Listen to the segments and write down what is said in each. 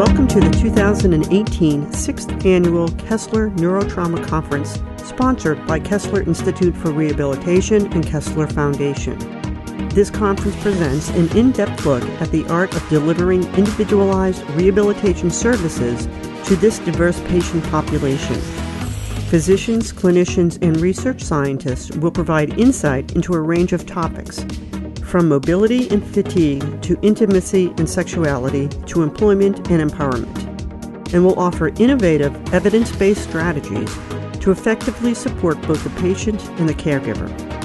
Welcome to the 2018 6th Annual Kessler Neurotrauma Conference, sponsored by Kessler Institute for Rehabilitation and Kessler Foundation. This conference presents an in-depth look at the art of delivering individualized rehabilitation services to this diverse patient population. Physicians, clinicians, and research scientists will provide insight into a range of topics, from mobility and fatigue to intimacy and sexuality to employment and empowerment, and will offer innovative, evidence-based strategies to effectively support both the patient and the caregiver.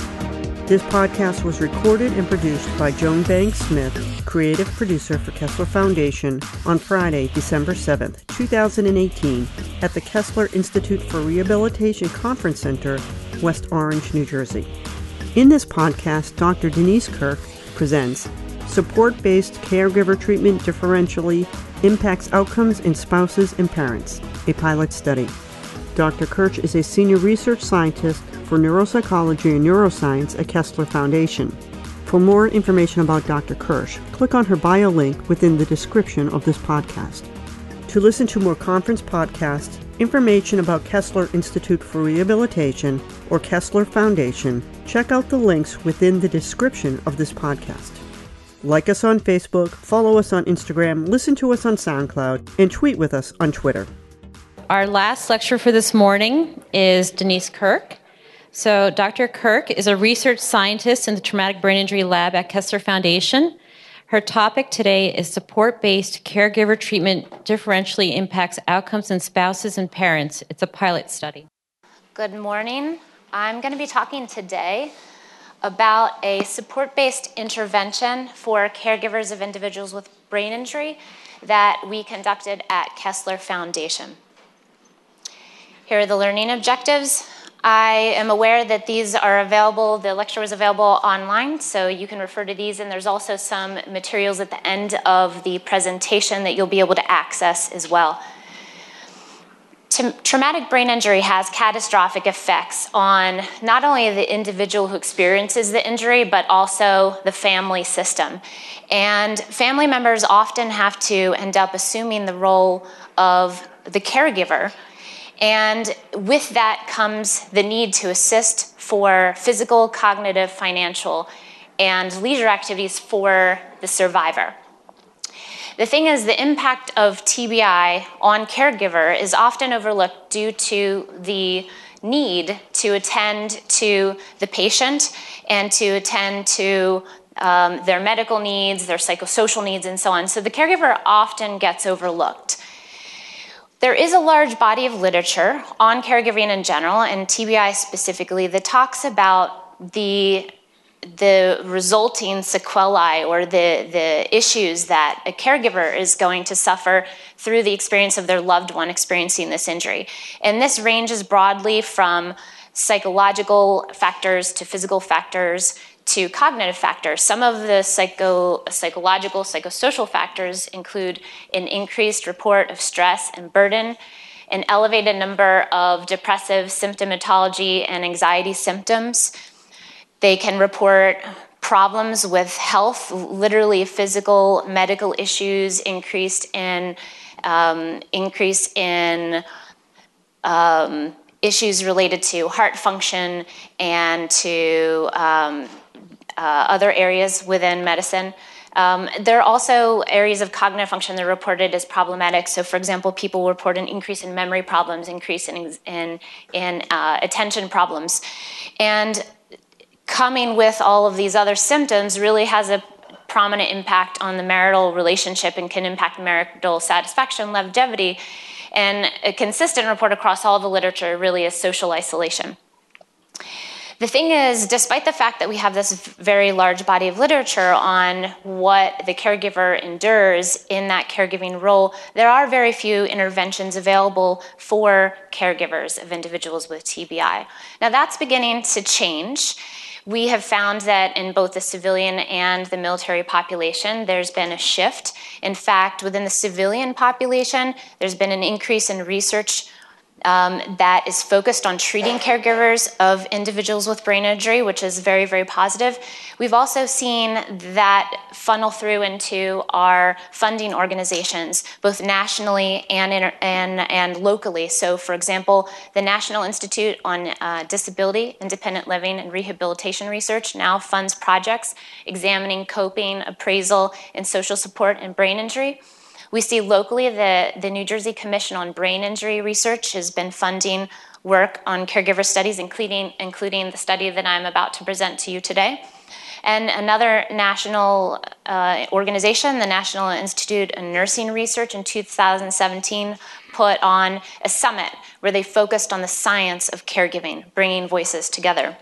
This podcast was recorded and produced by Joan Banks Smith, creative producer for Kessler Foundation, on Friday, December 7th, 2018, at the Kessler Institute for Rehabilitation Conference Center, West Orange, New Jersey. In this podcast, Dr. Denise Kirk presents Support-Based Caregiver Treatment Differentially Impacts Outcomes in Spouses and Parents, a pilot study. Dr. Kirch is a senior research scientist for neuropsychology and neuroscience at Kessler Foundation. For more information about Dr. Kirch, click on her bio link within the description of this podcast. To listen to more conference podcasts, information about Kessler Institute for Rehabilitation or Kessler Foundation, check out the links within the description of this podcast. Like us on Facebook, follow us on Instagram, listen to us on SoundCloud, and tweet with us on Twitter. Our last lecturer for this morning is Denise Kirk. So Dr. Kirk is a research scientist in the Traumatic Brain Injury Lab at Kessler Foundation. Her topic today is support-based caregiver treatment differentially impacts outcomes in spouses and parents. It's a pilot study. Good morning. I'm going to be talking today about a support-based intervention for caregivers of individuals with brain injury that we conducted at Kessler Foundation. Here are the learning objectives. I am aware that these are available, the lecture was available online, so you can refer to these, and there's also some materials at the end of the presentation that you'll be able to access as well. Traumatic brain injury has catastrophic effects on not only the individual who experiences the injury, but also the family system. And family members often have to end up assuming the role of the caregiver. And with that comes the need to assist for physical, cognitive, financial, and leisure activities for the survivor. The thing is, the impact of TBI on caregiver is often overlooked due to the need to attend to the patient and to attend to their medical needs, their psychosocial needs, and so on. So the caregiver often gets overlooked. There is a large body of literature on caregiving in general, and TBI specifically, that talks about the resulting sequelae or the issues that a caregiver is going to suffer through the experience of their loved one experiencing this injury. And this ranges broadly from psychological factors to physical factors to cognitive factors. Some of the psychological, psychosocial factors include an increased report of stress and burden, an elevated number of depressive symptomatology and anxiety symptoms. They can report problems with health, literally physical, medical issues, increase in issues related to heart function and to other areas within medicine. There are also areas of cognitive function that are reported as problematic. So, for example, people report an increase in memory problems, increase in attention problems. And coming with all of these other symptoms really has a prominent impact on the marital relationship and can impact marital satisfaction, longevity, and a consistent report across all the literature really is social isolation. The thing is, despite the fact that we have this very large body of literature on what the caregiver endures in that caregiving role, there are very few interventions available for caregivers of individuals with TBI. Now that's beginning to change. We have found that in both the civilian and the military population, there's been a shift. In fact, within the civilian population, there's been an increase in research that is focused on treating caregivers of individuals with brain injury, which is very, very positive. We've also seen that funnel through into our funding organizations, both nationally and locally. So, for example, the National Institute on Disability, Independent Living, and Rehabilitation Research now funds projects examining coping, appraisal, and social support in brain injury. We see locally the New Jersey Commission on Brain Injury Research has been funding work on caregiver studies, including the study that I'm about to present to you today. And another national organization, the National Institute of Nursing Research, in 2017 put on a summit where they focused on the science of caregiving, bringing voices together.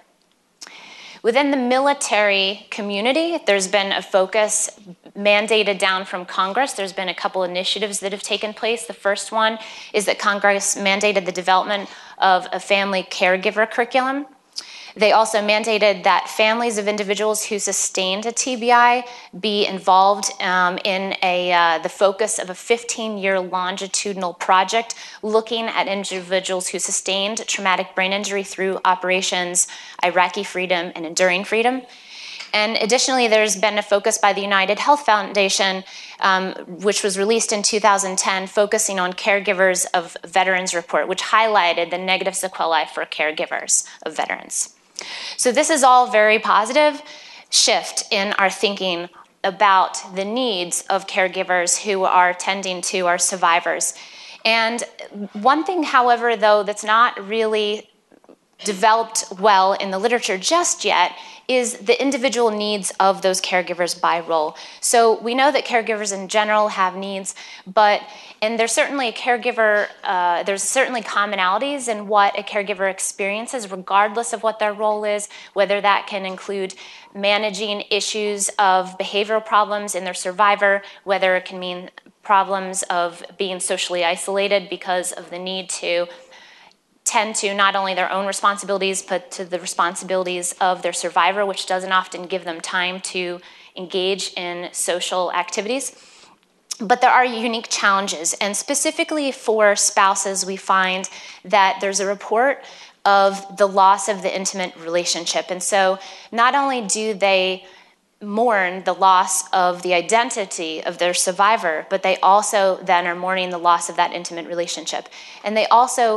Within the military community, there's been a focus mandated down from Congress. There's been a couple initiatives that have taken place. The first one is that Congress mandated the development of a family caregiver curriculum. They also mandated that families of individuals who sustained a TBI be involved in the focus of a 15-year longitudinal project looking at individuals who sustained traumatic brain injury through operations Iraqi Freedom and Enduring Freedom. And additionally, there's been a focus by the United Health Foundation, which was released in 2010, focusing on caregivers of veterans report, which highlighted the negative sequelae for caregivers of veterans. So this is all very positive shift in our thinking about the needs of caregivers who are tending to our survivors. And one thing, however, though, that's not really developed well in the literature just yet is the individual needs of those caregivers by role. So we know that caregivers in general have needs, and there's certainly there's certainly commonalities in what a caregiver experiences, regardless of what their role is, whether that can include managing issues of behavioral problems in their survivor, whether it can mean problems of being socially isolated because of the need to tend to not only their own responsibilities, but to the responsibilities of their survivor, which doesn't often give them time to engage in social activities. But there are unique challenges, and specifically for spouses, we find that there's a report of the loss of the intimate relationship. And so not only do they mourn the loss of the identity of their survivor, but they also then are mourning the loss of that intimate relationship. And they also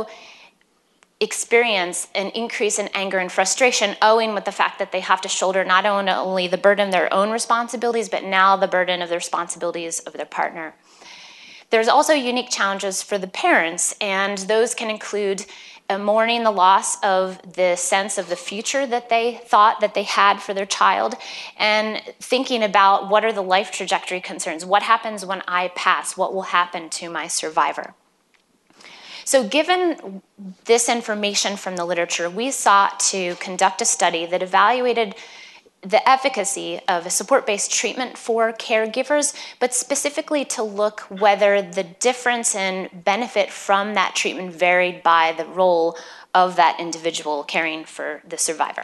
experience an increase in anger and frustration owing with the fact that they have to shoulder not only the burden of their own responsibilities, but now the burden of the responsibilities of their partner. There's also unique challenges for the parents, and those can include mourning the loss of the sense of the future that they thought that they had for their child, and thinking about what are the life trajectory concerns. What happens when I pass? What will happen to my survivor? So given this information from the literature, we sought to conduct a study that evaluated the efficacy of a support-based treatment for caregivers, but specifically to look whether the difference in benefit from that treatment varied by the role of that individual caring for the survivor.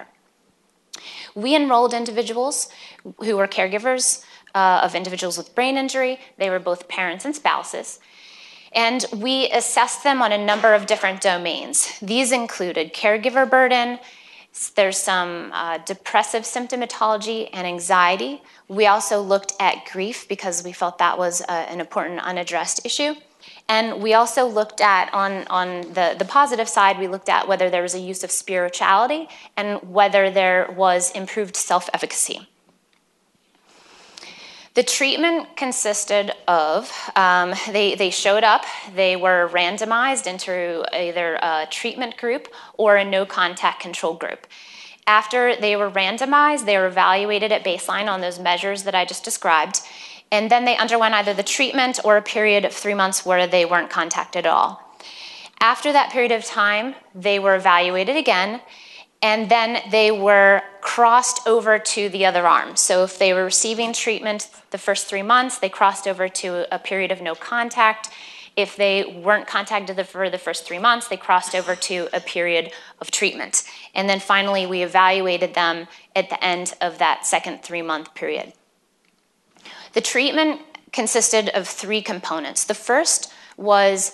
We enrolled individuals who were caregivers of individuals with brain injury. They were both parents and spouses. And we assessed them on a number of different domains. These included caregiver burden. There's some depressive symptomatology and anxiety. We also looked at grief because we felt that was an important unaddressed issue. And we also looked at, on the positive side, we looked at whether there was a use of spirituality and whether there was improved self-efficacy. The treatment consisted of, they showed up, they were randomized into either a treatment group or a no-contact control group. After they were randomized, they were evaluated at baseline on those measures that I just described, and then they underwent either the treatment or a period of 3 months where they weren't contacted at all. After that period of time, they were evaluated again, and then they were crossed over to the other arm. So if they were receiving treatment the first 3 months, they crossed over to a period of no contact. If they weren't contacted for the first 3 months, they crossed over to a period of treatment. And then finally, we evaluated them at the end of that second 3-month period. The treatment consisted of 3 components. The first was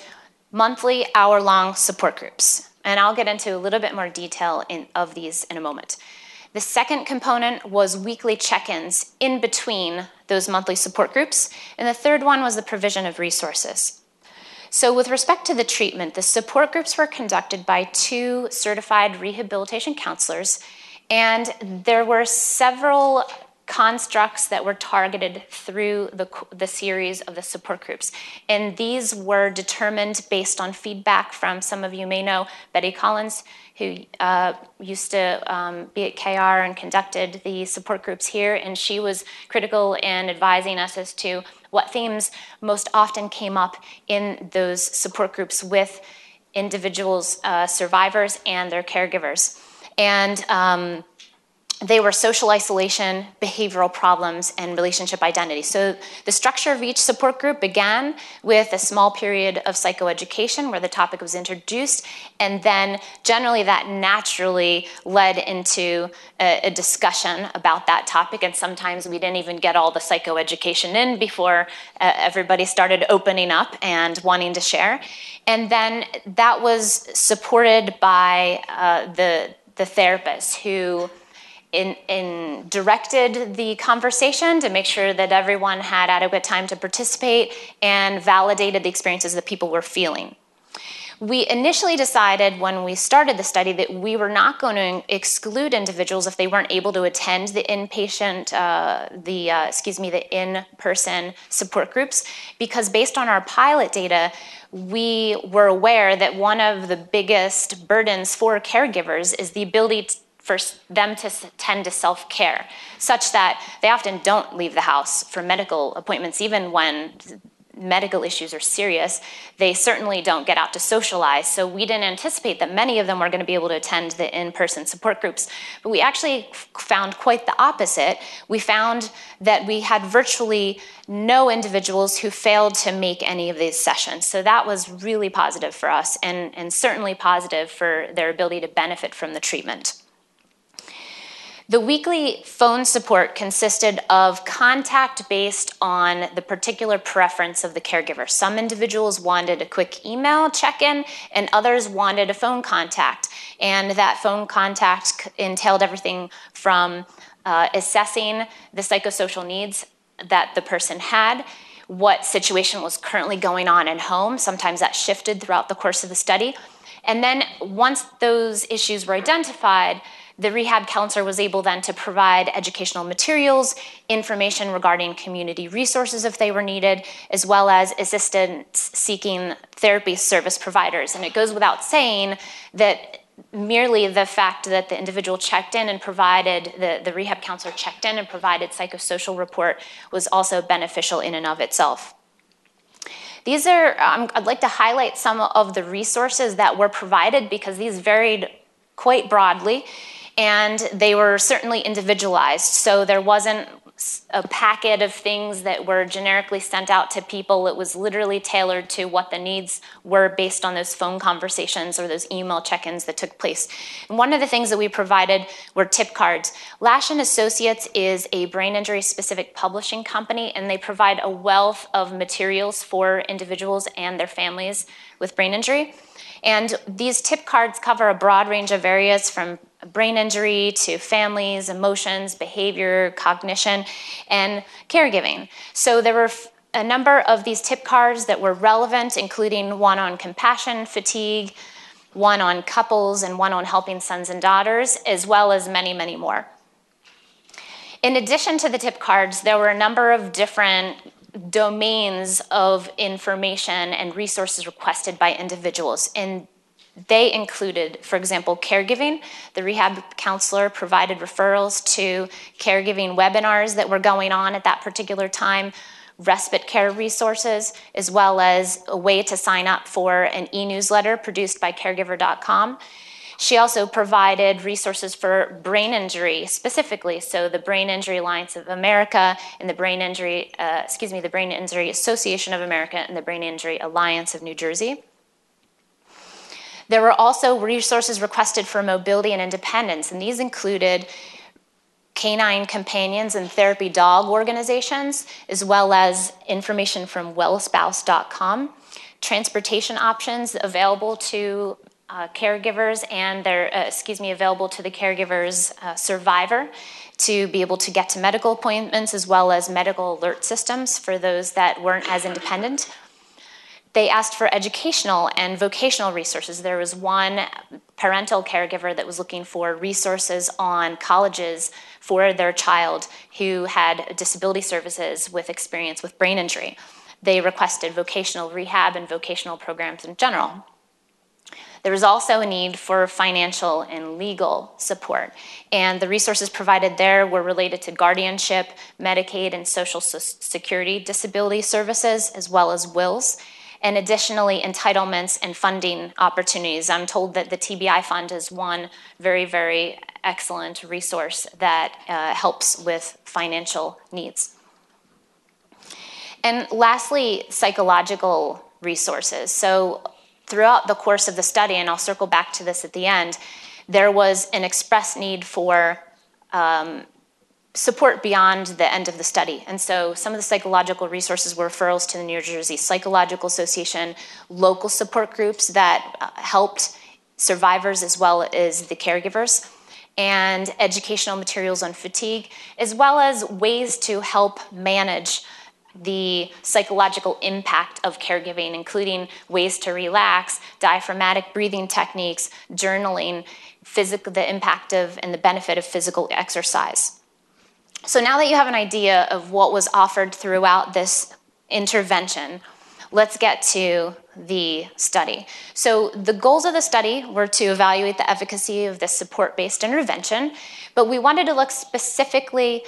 monthly hour-long support groups. And I'll get into a little bit more detail of these in a moment. The second component was weekly check-ins in between those monthly support groups. And the third one was the provision of resources. So with respect to the treatment, the support groups were conducted by 2 certified rehabilitation counselors, and there were several constructs that were targeted through the series of the support groups. And these were determined based on feedback from, some of you may know, Betty Collins, who used to be at KR and conducted the support groups here. And she was critical in advising us as to what themes most often came up in those support groups with individuals, survivors, and their caregivers. And they were social isolation, behavioral problems, and relationship identity. So the structure of each support group began with a small period of psychoeducation where the topic was introduced, and then generally that naturally led into a discussion about that topic, and sometimes we didn't even get all the psychoeducation in before everybody started opening up and wanting to share. And then that was supported by the therapists who directed the conversation to make sure that everyone had adequate time to participate and validated the experiences that people were feeling. We initially decided when we started the study that we were not going to exclude individuals if they weren't able to attend the in-person support groups, because based on our pilot data, we were aware that one of the biggest burdens for caregivers is the ability for them to tend to self-care, such that they often don't leave the house for medical appointments, even when medical issues are serious. They certainly don't get out to socialize. So we didn't anticipate that many of them were going to be able to attend the in-person support groups. But we actually found quite the opposite. We found that we had virtually no individuals who failed to make any of these sessions. So that was really positive for us, and certainly positive for their ability to benefit from the treatment. The weekly phone support consisted of contact based on the particular preference of the caregiver. Some individuals wanted a quick email check-in, and others wanted a phone contact. And that phone contact entailed everything from assessing the psychosocial needs that the person had, what situation was currently going on at home. Sometimes that shifted throughout the course of the study. And then once those issues were identified, the rehab counselor was able then to provide educational materials, information regarding community resources if they were needed, as well as assistance seeking therapy service providers. And it goes without saying that merely the fact that the individual checked in and provided, the rehab counselor checked in and provided psychosocial report was also beneficial in and of itself. These are, I'd like to highlight some of the resources that were provided because these varied quite broadly. And they were certainly individualized, so there wasn't a packet of things that were generically sent out to people. It was literally tailored to what the needs were based on those phone conversations or those email check-ins that took place. And one of the things that we provided were tip cards. Lash & Associates is a brain injury-specific publishing company, and they provide a wealth of materials for individuals and their families with brain injury. And these tip cards cover a broad range of areas from brain injury to families, emotions, behavior, cognition, and caregiving. So there were a number of these tip cards that were relevant, including one on compassion, fatigue, one on couples, and one on helping sons and daughters, as well as many, many more. In addition to the tip cards, there were a number of different domains of information and resources requested by individuals. And they included, for example, caregiving. The rehab counselor provided referrals to caregiving webinars that were going on at that particular time, respite care resources, as well as a way to sign up for an e-newsletter produced by caregiver.com. She also provided resources for brain injury specifically, so the Brain Injury Alliance of America and the Brain Injury Association of America and the Brain Injury Alliance of New Jersey. There were also resources requested for mobility and independence, and these included canine companions and therapy dog organizations, as well as information from wellspouse.com. transportation options available to caregivers and available to the caregiver's survivor to be able to get to medical appointments, as well as medical alert systems for those that weren't as independent. They asked for educational and vocational resources. There was one parental caregiver that was looking for resources on colleges for their child who had disability services with experience with brain injury. They requested vocational rehab and vocational programs in general. There was also a need for financial and legal support, and the resources provided there were related to guardianship, Medicaid, and Social Security disability services, as well as wills, and additionally entitlements and funding opportunities. I'm told that the TBI Fund is one very, very excellent resource that helps with financial needs. And lastly, psychological resources. So throughout the course of the study, and I'll circle back to this at the end, there was an express need for support beyond the end of the study. And so some of the psychological resources were referrals to the New Jersey Psychological Association, local support groups that helped survivors as well as the caregivers, and educational materials on fatigue, as well as ways to help manage the psychological impact of caregiving, including ways to relax, diaphragmatic breathing techniques, journaling, the impact of and the benefit of physical exercise. So now that you have an idea of what was offered throughout this intervention, let's get to the study. So the goals of the study were to evaluate the efficacy of this support-based intervention, but we wanted to look specifically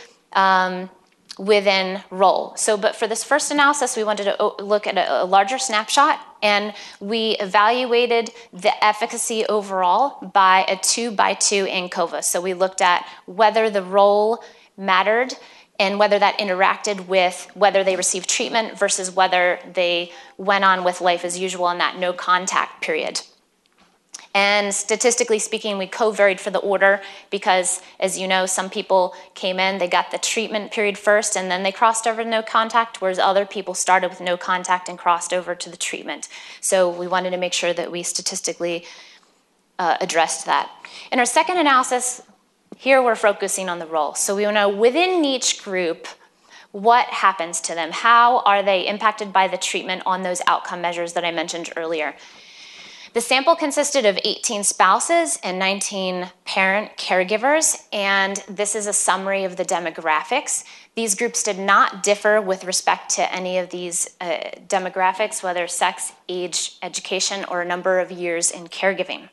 within role. But for this first analysis, we wanted to look at a larger snapshot, and we evaluated the efficacy overall by a 2x2 ANCOVA. So we looked at whether the role mattered and whether that interacted with whether they received treatment versus whether they went on with life as usual in that no contact period. And statistically speaking, we covaried for the order because, as you know, some people came in, they got the treatment period first, and then they crossed over to no contact, whereas other people started with no contact and crossed over to the treatment. So we wanted to make sure that we statistically addressed that. In our second analysis, here we're focusing on the role. So we want to know within each group, what happens to them? How are they impacted by the treatment on those outcome measures that I mentioned earlier? The sample consisted of 18 spouses and 19 parent caregivers, and this is a summary of the demographics. These groups did not differ with respect to any of these demographics, whether sex, age, education, or a number of years in caregiving.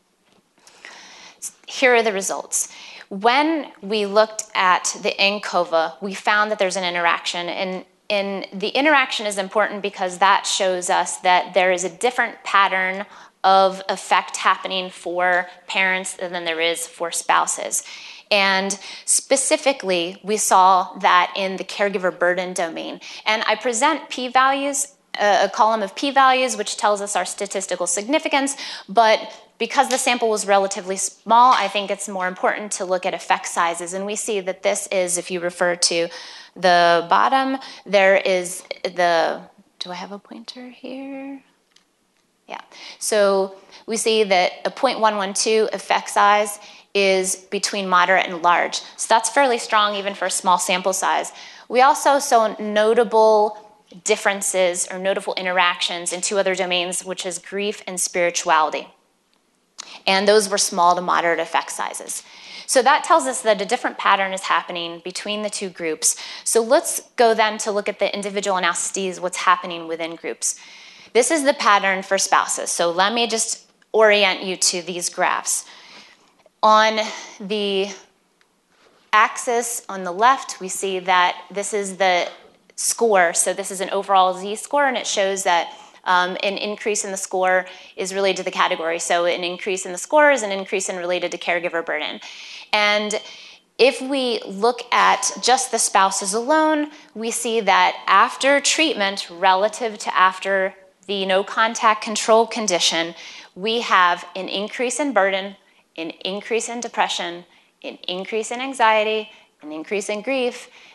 Here are the results. When we looked at the ANCOVA, we found that there's an interaction, and the interaction is important because that shows us that there is a different pattern of effect happening for parents than there is for spouses. And specifically, we saw that in the caregiver burden domain. And I present p-values, a column of p-values, which tells us our statistical significance, but because the sample was relatively small, I think it's more important to look at effect sizes. And we see that this is, if you refer to the bottom, there is the, do I have a pointer here? Yeah, so we see that a 0.112 effect size is between moderate and large. So that's fairly strong even for a small sample size. We also saw notable differences or notable interactions in two other domains, which is grief and spirituality. And those were small to moderate effect sizes. So that tells us that a different pattern is happening between the two groups. So let's go then to look at the individual analyses, what's happening within groups. This is the pattern for spouses. So let me just orient you to these graphs. On the axis on the left, we see that this is the score. So this is an overall Z-score, and it shows that an increase in the score is related to the category. So an increase in the score is an increase in related to caregiver burden. And if we look at just the spouses alone, we see that after treatment relative to after the no contact control condition, we have an increase in burden, an increase in depression, an increase in anxiety, an increase in grief,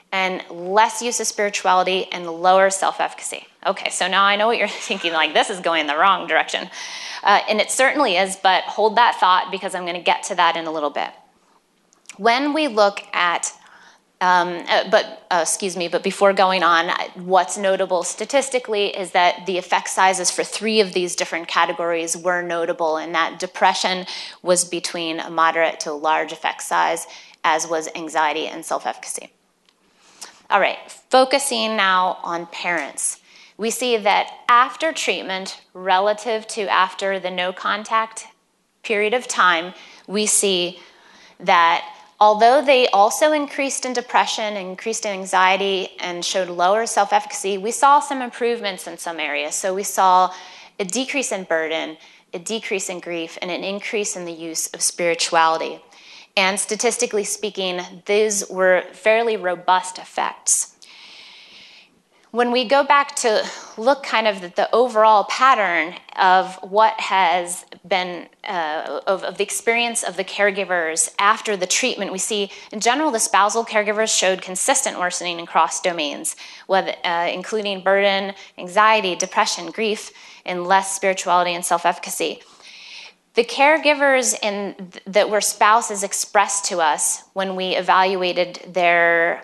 and less use of spirituality and lower self-efficacy. Okay, so now I know what you're thinking, like this is going the wrong direction. And it certainly is, but hold that thought because I'm going to get to that in a little bit. When we look at, but before going on, what's notable statistically is that the effect sizes for 3 of these different categories were notable, and that depression was between a moderate to a large effect size, as was anxiety and self-efficacy. All right, focusing now on parents. We see that after treatment, relative to after the no contact period of time, we see that although they also increased in depression, increased in anxiety, and showed lower self-efficacy, we saw some improvements in some areas. So we saw a decrease in burden, a decrease in grief, and an increase in the use of spirituality. And statistically speaking, these were fairly robust effects. When we go back to look kind of at the overall pattern of what has been, of the experience of the caregivers after the treatment, we see in general the spousal caregivers showed consistent worsening across domains, including burden, anxiety, depression, grief, and less spirituality and self-efficacy. The caregivers that were spouses expressed to us when we evaluated their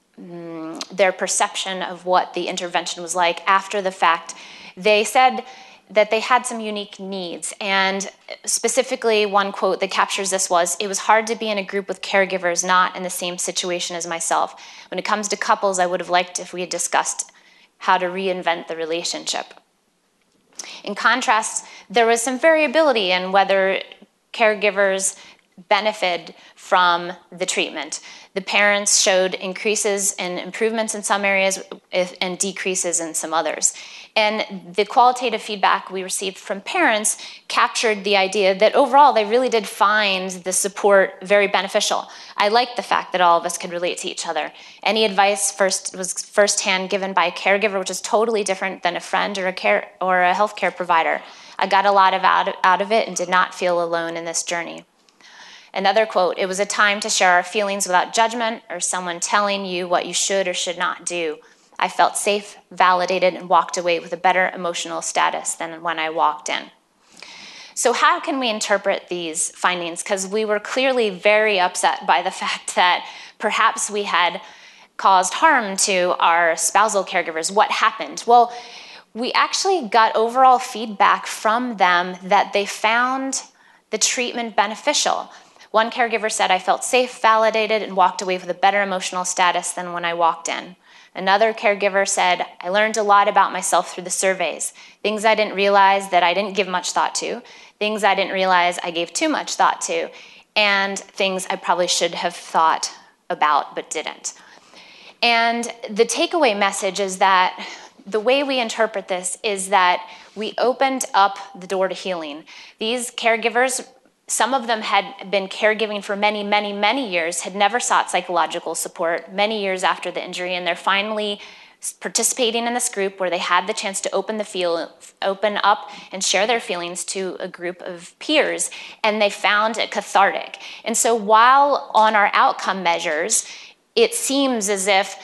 perception of what the intervention was like after the fact, they said that they had some unique needs. And specifically, one quote that captures this was, "It was hard to be in a group with caregivers not in the same situation as myself. When it comes to couples, I would have liked if we had discussed how to reinvent the relationship." In contrast, there was some variability in whether caregivers benefited from the treatment. The parents showed increases and improvements in some areas and decreases in some others. And the qualitative feedback we received from parents captured the idea that overall they really did find the support very beneficial. I liked the fact that all of us could relate to each other. Any advice was firsthand given by a caregiver, which is totally different than a friend or a healthcare provider. I got a lot out of it and did not feel alone in this journey. Another quote, "It was a time to share our feelings without judgment or someone telling you what you should or should not do. I felt safe, validated, and walked away with a better emotional status than when I walked in." So how can we interpret these findings? Because we were clearly very upset by the fact that perhaps we had caused harm to our spousal caregivers. What happened? Well, we actually got overall feedback from them that they found the treatment beneficial. One caregiver said, "I felt safe, validated, and walked away with a better emotional status than when I walked in." Another caregiver said, "I learned a lot about myself through the surveys. Things I didn't realize that I didn't give much thought to, things I didn't realize I gave too much thought to, and things I probably should have thought about but didn't." And the takeaway message is that the way we interpret this is that we opened up the door to healing. These caregivers, some of them had been caregiving for many, many, many years, had never sought psychological support many years after the injury, and they're finally participating in this group where they had the chance to open up and share their feelings to a group of peers, and they found it cathartic. And so while on our outcome measures, it seems as if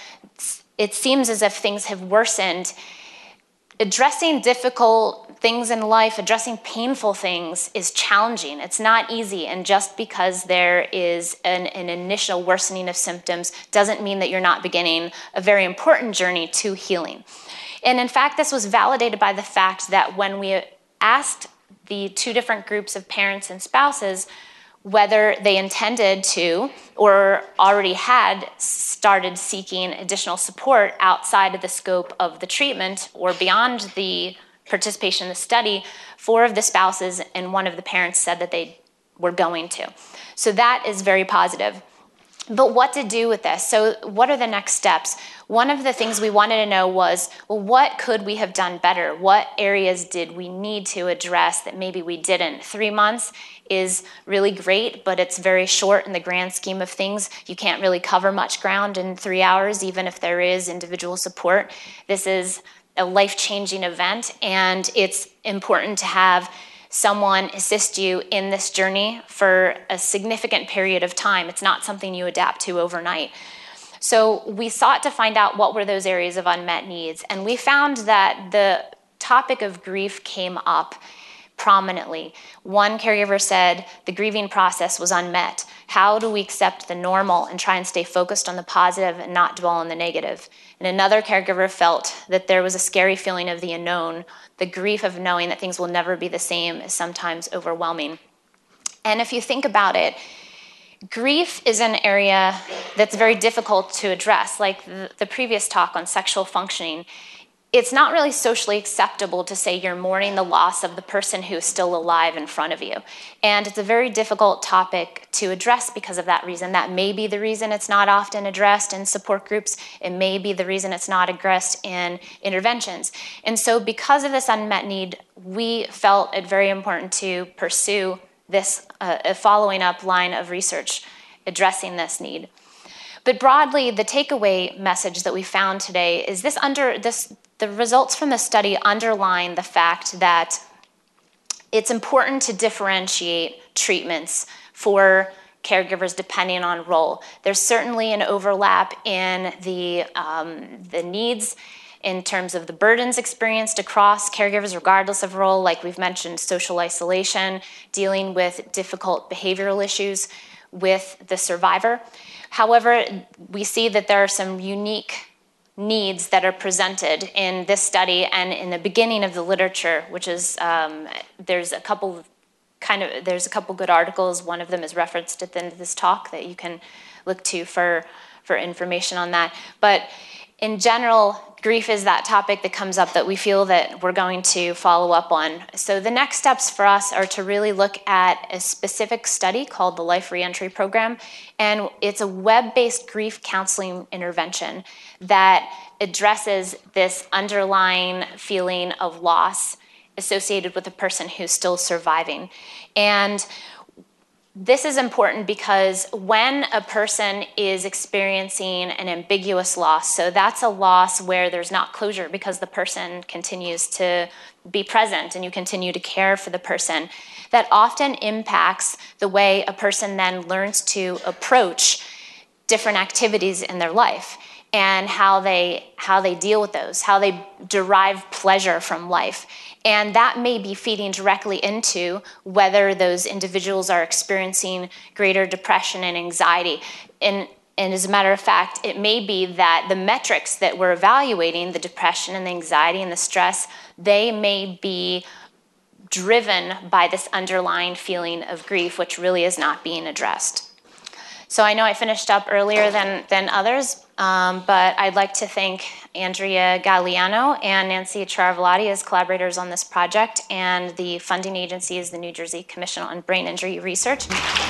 things have worsened, addressing difficult things in life, addressing painful things is challenging. It's not easy, and just because there is an initial worsening of symptoms doesn't mean that you're not beginning a very important journey to healing. And in fact, this was validated by the fact that when we asked the 2 different groups of parents and spouses whether they intended to or already had started seeking additional support outside of the scope of the treatment or beyond the participation in the study, 4 of the spouses and 1 of the parents said that they were going to. So that is very positive. But what to do with this? So what are the next steps? One of the things we wanted to know was, well, what could we have done better? What areas did we need to address that maybe we didn't? 3 months is really great, but it's very short in the grand scheme of things. You can't really cover much ground in 3 hours, even if there is individual support. This is a life-changing event, and it's important to have someone assist you in this journey for a significant period of time. It's not something you adapt to overnight. So we sought to find out what were those areas of unmet needs, and we found that the topic of grief came up prominently. One caregiver said the grieving process was unmet. How do we accept the normal and try and stay focused on the positive and not dwell on the negative? And another caregiver felt that there was a scary feeling of the unknown. The grief of knowing that things will never be the same is sometimes overwhelming. And if you think about it, grief is an area that's very difficult to address. Like the previous talk on sexual functioning, it's not really socially acceptable to say you're mourning the loss of the person who is still alive in front of you. And it's a very difficult topic to address because of that reason. That may be the reason it's not often addressed in support groups. It may be the reason it's not addressed in interventions. And so because of this unmet need, we felt it very important to pursue this a following up line of research addressing this need. But broadly, the takeaway message that we found today is the results from the study underline the fact that it's important to differentiate treatments for caregivers depending on role. There's certainly an overlap in the needs in terms of the burdens experienced across caregivers regardless of role, like we've mentioned, social isolation, dealing with difficult behavioral issues with the survivor. However, we see that there are some unique needs that are presented in this study and in the beginning of the literature, which is there's a couple good articles. One of them is referenced at the end of this talk that you can look to for information on that. But in general, grief is that topic that comes up that we feel that we're going to follow up on. So the next steps for us are to really look at a specific study called the Life Reentry Program, and it's a web-based grief counseling intervention that addresses this underlying feeling of loss associated with a person who's still surviving. And this is important because when a person is experiencing an ambiguous loss, so that's a loss where there's not closure because the person continues to be present and you continue to care for the person, that often impacts the way a person then learns to approach different activities in their life and how they deal with those, how they derive pleasure from life. And that may be feeding directly into whether those individuals are experiencing greater depression and anxiety. And as a matter of fact, it may be that the metrics that we're evaluating, the depression and the anxiety and the stress, they may be driven by this underlying feeling of grief, which really is not being addressed. So I know I finished up earlier than others, but I'd like to thank Andrea Galliano and Nancy Chiaravolati as collaborators on this project, and the funding agency is the New Jersey Commission on Brain Injury Research.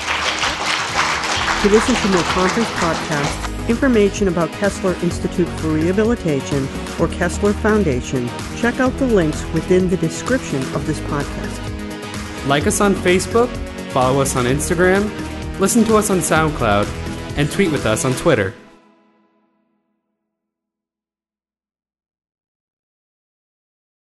To listen to more conference podcasts, information about Kessler Institute for Rehabilitation or Kessler Foundation, check out the links within the description of this podcast. Like us on Facebook, follow us on Instagram, listen to us on SoundCloud, and tweet with us on Twitter.